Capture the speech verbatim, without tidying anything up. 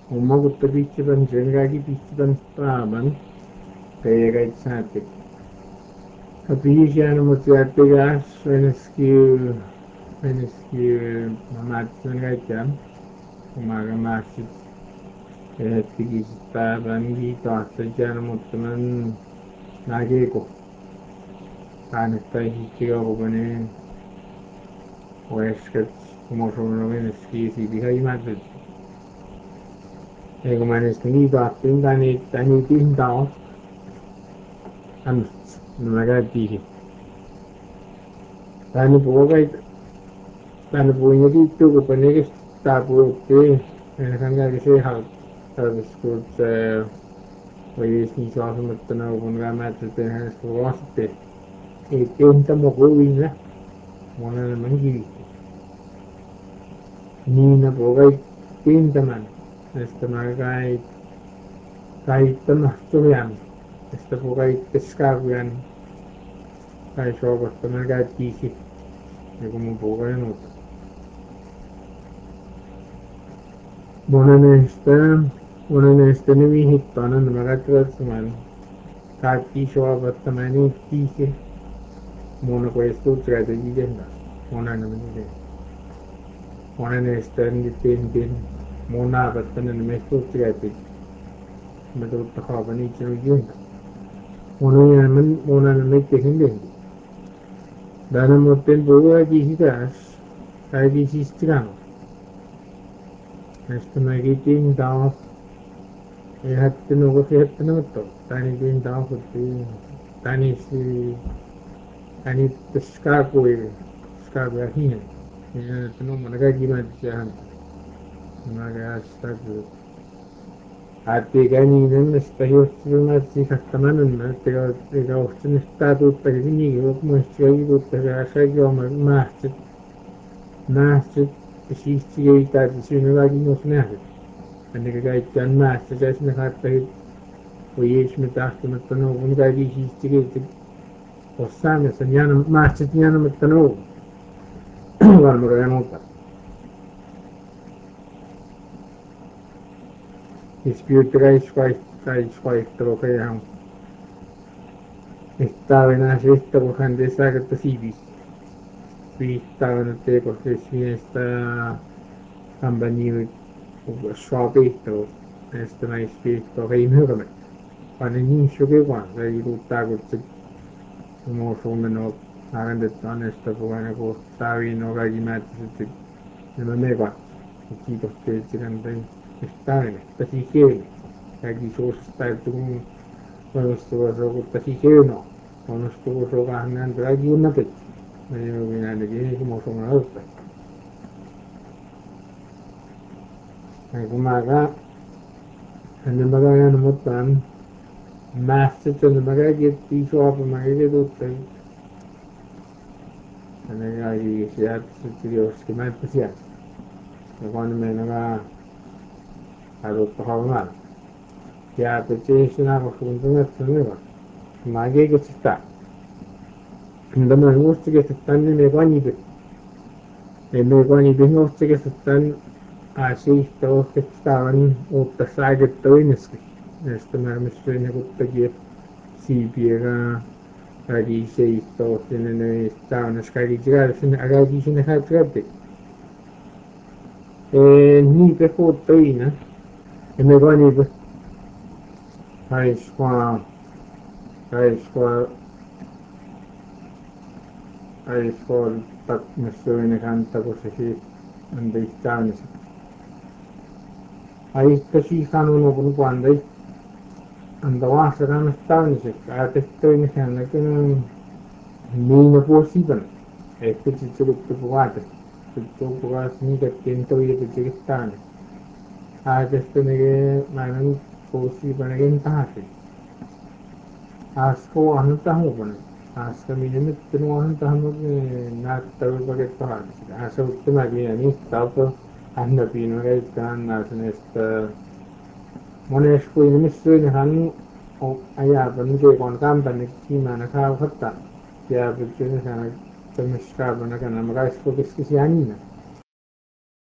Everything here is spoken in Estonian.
엄마부터 비치던 전각이 비치던 빠만 배가 있지 Appreciano motivate gas when skill when skill mamatsun gaitam umaga masit eh tigista bangi tohta jan mutman nage ko kanista hichiga ko bane weskat kumosono when ski si bihai masit ego manis ni tohta tani tani tin tao am numaga tihi tani bogai tani punya itu ko bane tapu ke kanga ke hal Discord выяснить возможно программатор сложности и тем тому вывина можно манги ни на богай тем таман эстамагай кайтам туян эстабогай тескавян кай шогос тамагай тихи como богай нот Monenesta monenesta ne vihittana namagatratsuman kaki shoavattamani tike mona questo strategy denda mona namine monenesta ndipendin mona vattana nemesto strategy medo takhavani chino yunda mona yaman mona namite hinden dana motten boga jihidas kai disistirano Este magitin tao e hatte no go hatte no to tani din tao kutti tani si tani ska ko e ska ga hin e no managa gima jan managa sta ku atti gani nem sta yo tsuma si kattaman na te ga te ga ostun sta tu ta ni go mo sti go ta ga sa go ma ma na si si ga ta si no ga no sna Ande ga jan ma sta jas na hat pe Oyesh mit dachte mit tano un ga di si sti Osame segnano ma segnano mit tano guarda che nota Disputerai squai squai squai trofeo Estava na sesta con hande sagat sivis Stava na te con se si esta compagnie Schwabetto esta na ispetto che in hurme quando inizio che quando i tutta con mo sono arende esta buona con stavi no ga di mezzo non me qua chi to che ci rende stare perché che di so sta tu quando sto gioco perché no quando sto giocando andrà di una che io viene che come sono alta e come ga ne magari non mutan master to ne magari che ti so a magari che tutto e ne ga di si ha tutti gli schemi possibili e quando me ne va a tutto formale ya perché se na ko funziona funziona ma che che sta indama ngusti che stanno nei guagni e nei guagni di ngusti che stanno a sei sto che stavano o tasai che toineski sto ma mi strene tutta che si piega a di sei sto che ne stavano scari girare se a ga di se ne ha tratte e ni per foto ina e nei guagni hai squa hai squa hai squa tak missione canta così andai stavano hai sto si fanno uno con quando andava a fare stavano se a tetto in hanno che non meno possibile e che ci sono tutte provate tutto provate mica tento io che stanno a tetto che ma non possibile che intasi a scuola non sta muovendo a sta mi ne mettono non sta muovendo natta perché fa a sa ultima che mi stavo hanno fino che stanno se sta Mone scuola missione hanno o aya ban che con campa ne chi ma na ka fatta ya perché ne sana per mescare na kana magari scuola che si anina